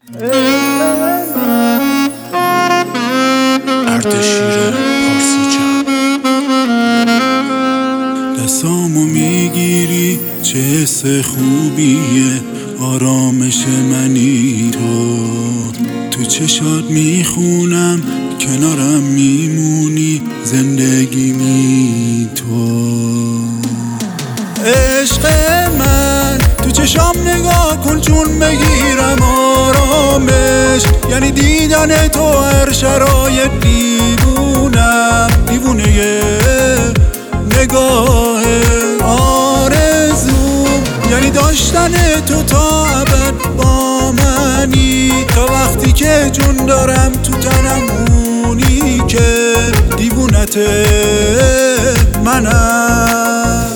اردشیر پارسیجان. دستامو میگیری چه حس خوبیه، آرامش منی تو چشات میخونم کنارم میمونی، زندگی می تو. عشق من تو چشام نگاه کن چون بگیرم آرامش، یعنی دیدن تو هر شرایط دیوونم، دیوونه نگاه آرزوم، یعنی داشتن تو تا ابد با منی، تا وقتی که جون دارم تو تنم اونی که دیوونت منم.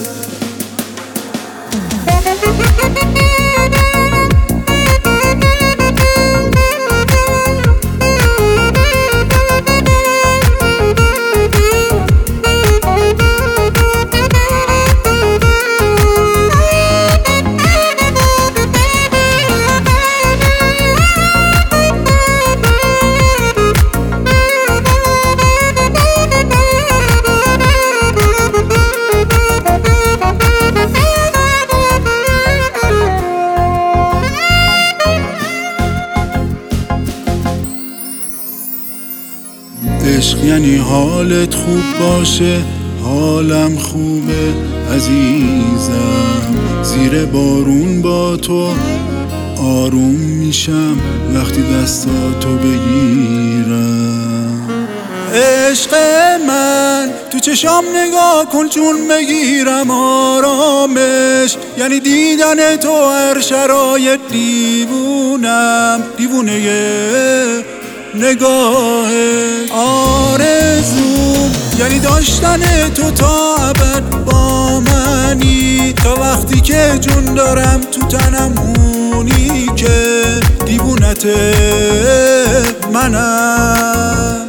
عشق یعنی حالت خوب باشه، حالم خوبه عزیزم، زیر بارون با تو آروم میشم وقتی دستاتو بگیرم. عشق من تو چشام نگاه کن چون بگیرم آرامش، یعنی دیدن تو هر شرایط دیوونم، دیوونه نگاه آرزوم، یعنی داشتن تو تا ابد با منی، تا وقتی که جون دارم تو تنم اونی که دیوونت منم.